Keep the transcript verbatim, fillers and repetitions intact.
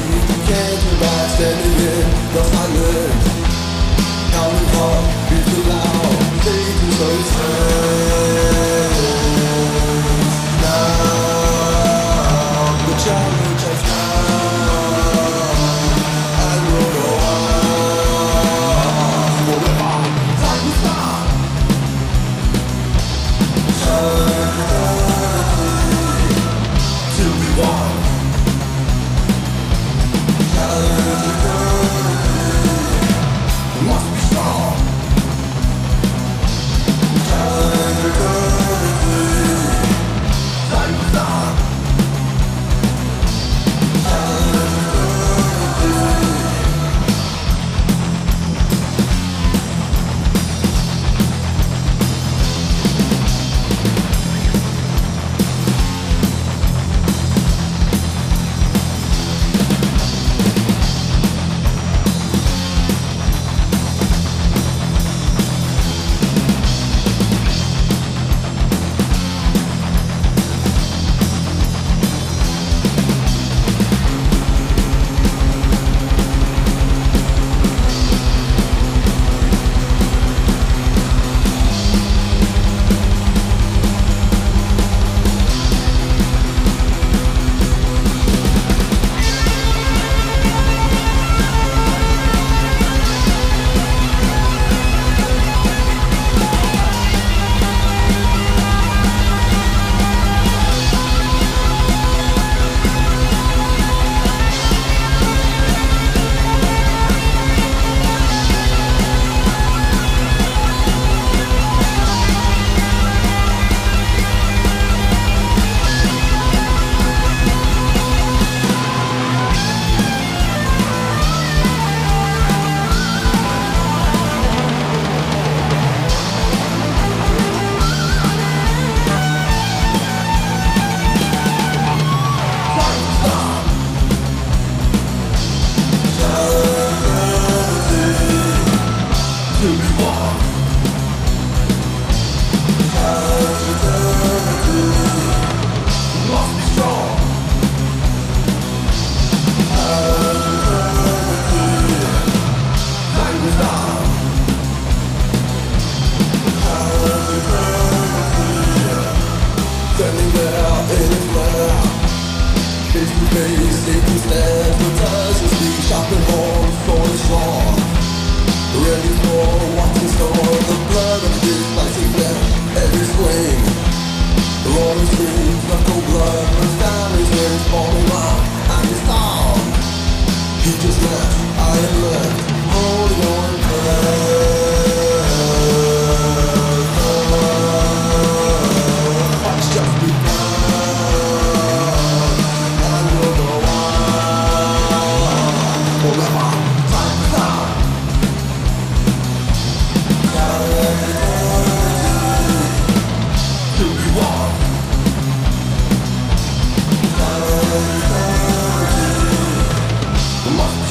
Can't you imagine standing in the silence? Counting heartbeats aloud, fading so strange. Now the challenge has come, and we'll go on forever. Time will stop. Till we walk. Must be strong. Challenge eternity. Time will stop. Challenge eternity. Standing there in his lap, face to face, taking steps, the touch his feet, sharpened horns, sword is strong. Ready for what's in store, the blood of his slicing flesh, every swing. The roaring screams, knuckle blood, runs down his wings, falling rock, and he's down. He just left, I am left, holding on tight. Just begun, and we'll go on forever. Time is up. Challenge eternity. Till we walk. Challenge eternity. Must